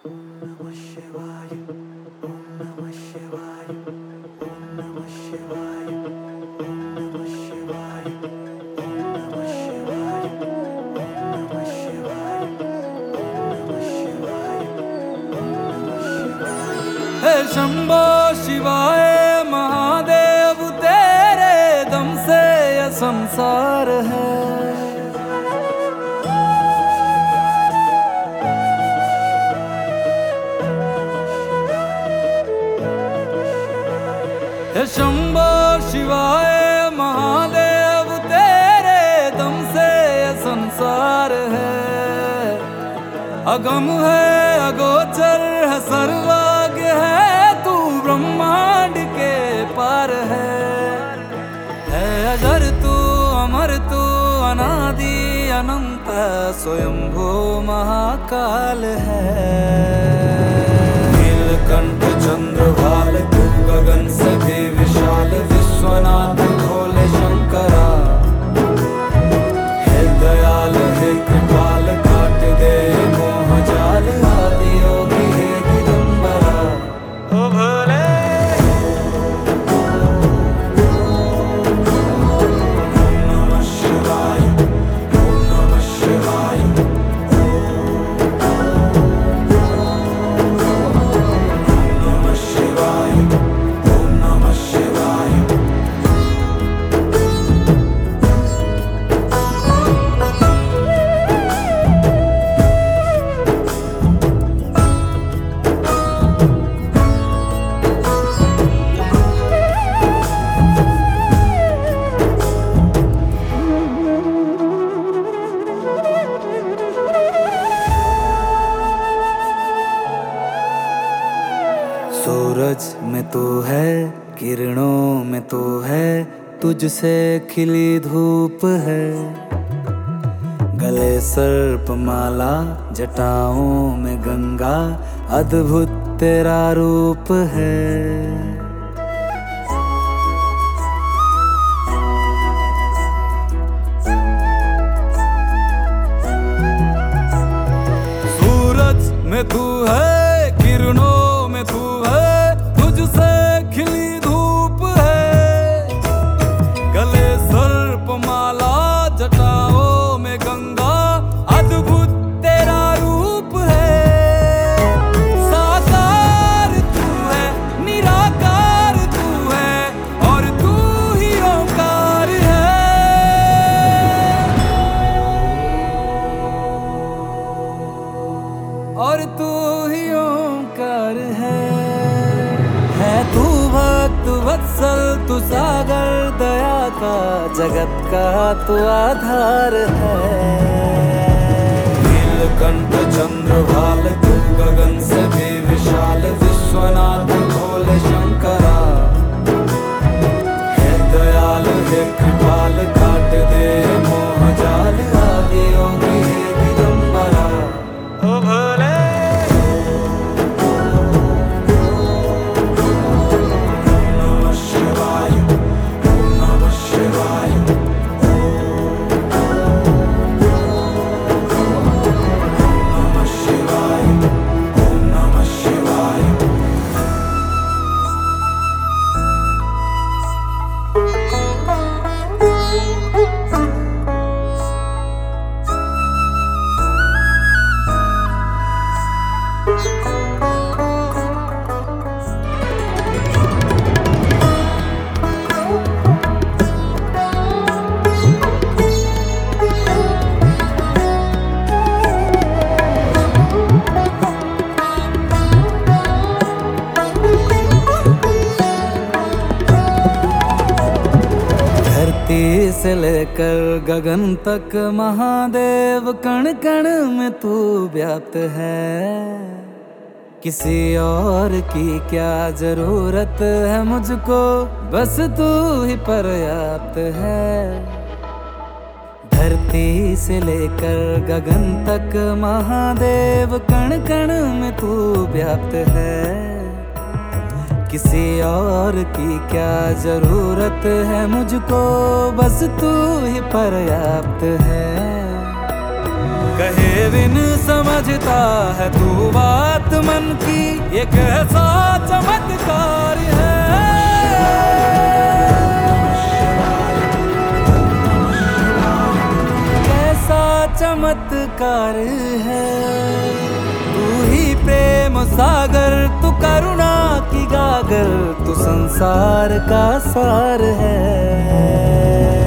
शंभो शिवाय महादेव, तेरे दम से यह संसार है। शंभो शिवाय महादेव, तेरे दम से यह संसार है। अगम है, अगोचर है, सर्वज्ञ है, तू ब्रह्मांड के पार है। अजर तू, अमर तू, अनादि अनंत, स्वयंभू महाकाल है। नीलकंठ चंद्रभाल, तू गगन से भी विशाल, विश्वनाथ भोले शंकरा। हे दयाल, हे कृपाल, काट दे मोह जाल, आदि योगी हे दिगंबरा। ओ भोले ओम नमः शिवाय, ओम नमः शिवाय, ओम नमः शिवाय, ओम नमः शिवाय। सूरज में तू है, किरणों में तू है, तुझसे खिली धूप है। गले सर्प माला, जटाओं में गंगा, अद्भुत तेरा रूप है। सूरज में तू है, किरणों में तू है, तुझसे खिली धूप है। गले सर्प माला, जटाओं में गंगा, अद्भुत तेरा रूप है। साकार तू है, निराकार तू है, और तू ही ओंकार है। और तू ही ओंकार है तू भक्त वत्सल, तू सागर दया का, जगत का तू आधार है। नीलकंठ चंद्रभाल, तू गगन से भी विशाल, विश्वनाथ भोले शंकरा। हे दयाल, हे कृपाल, काट दे मोह जाल, आदि योगी हे दिगंबरा। ओ भोले धरती से लेकर गगन तक, महादेव कण कण में तू व्याप्त है। किसी और की क्या जरूरत है मुझको, बस तू ही पर्याप्त है। धरती से लेकर गगन तक, महादेव कण कण में तू व्याप्त है। किसी और की क्या जरूरत है मुझको, बस तू ही पर्याप्त है। कहे बिन समझता है तू बात मन की, ये कैसा चमत्कार है। कैसा चमत्कार है, तू ही प्रेम सागर, तू करुणा की गागर, तू संसार का सार है।